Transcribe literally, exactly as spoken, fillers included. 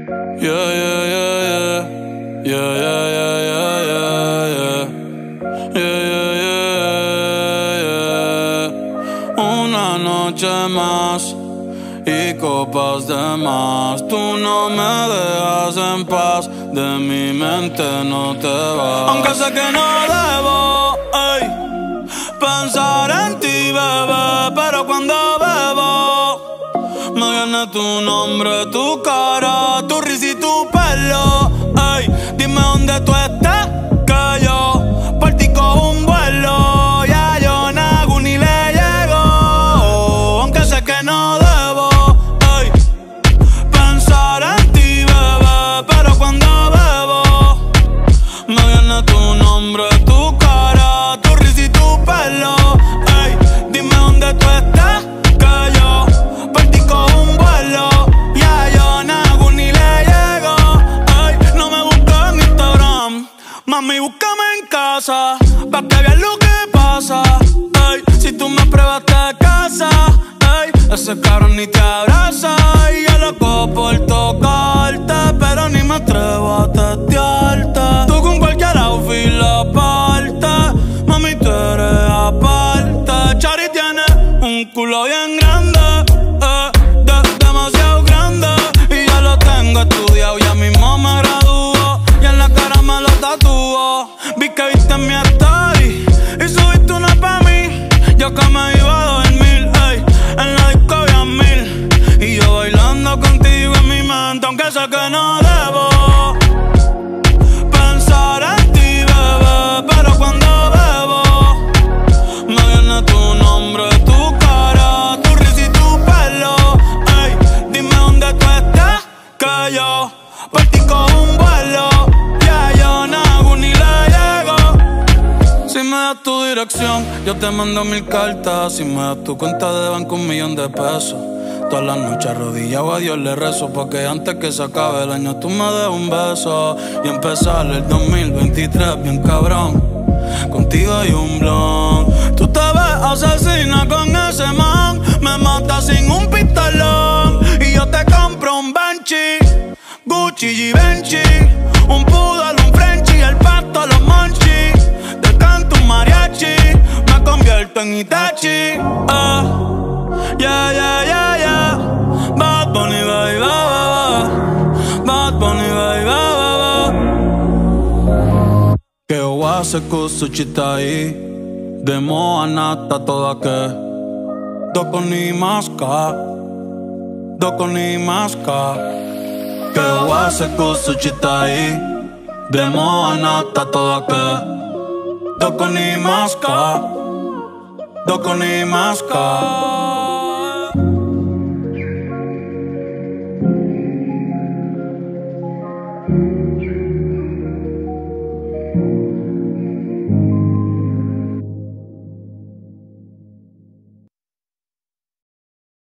Yeah, yeah, yeah, yeah. Yeah, yeah, yeah, yeah, yeah, yeah. Yeah, yeah, yeah, yeah. Una noche más y copas de más. Tú no me dejas en paz, de mi mente no te vas. Aunque sé que no debo, ey, pensar en ti, bebé, pero cuando bebo me viene tu nombre, tu cara, tu risa y tu pelo. Ey, dime dónde tú estás, que yo por ti cojo un vuelo. Ya yo nago ni le llego, aunque sé que no debo, ey, pensar en ti, bebé, pero cuando bebo me viene tu nombre, tu cara, tu risa y tu pelo. Ey, dime dónde tú estás, que yo por ti cojo un vuelo. Ya yo nago ni le llego. Ey, no me busques en Instagram, mami, búscame en casa, pa' que veas lo que pasa. Ey, si tú me pruebas te casa, ey, ese cabrón ni te abraza. Y yo loco por tocarte, pero ni me atrevo a testearte. Tú con cualquier outfit la parte, mami, tú eres aparte. Chari tiene un culo bien grande, eh, de, demasiado grande, y ya lo tengo estudiado, ya mismo me gradúo, y en la cara me lo tatúo. Vi que viste mi story y subiste una pa' mí, yo que me iba a dormir, ey, en la disco había mil, y yo bailando contigo en mi mente, aunque sé que no debo pensar en ti, bebé, pero cuando bebo me viene tu nombre, tu cara, tu risa y tu pelo. Ey, dime dónde tú estás, que yo por ti cojo un vuelo. Ya yo nago ni le llego. Si me das tu dirección, yo te mando mil cartas. Si me das tu cuenta de banco, un millón de pesos. Todas las noches arrodillado a Dios le rezo, porque antes que se acabe el año tú me des un beso y empezar el dos mil veintitrés bien cabrón. Contigo hay un blon. Tú te ves asesina con ese man, me matas sin un pistolón. Y yo te compro un Banshee, Gucci, Givenchy, un poodle, un Frenchie, el pato, los monchis. Te canto un mariachi, me convierto en Itachi. Ah, yeah, yeah, yeah, yeah. Bad Bunny, baby, ba, ba, ba. Bad Bunny, baby, ba, ba, ba. Que wase kusuchitai, demo anata toda que doko ni maska, doko ni maska. Que wase kusuchitai, demo anata toda que doko ni maska, doko ni maska.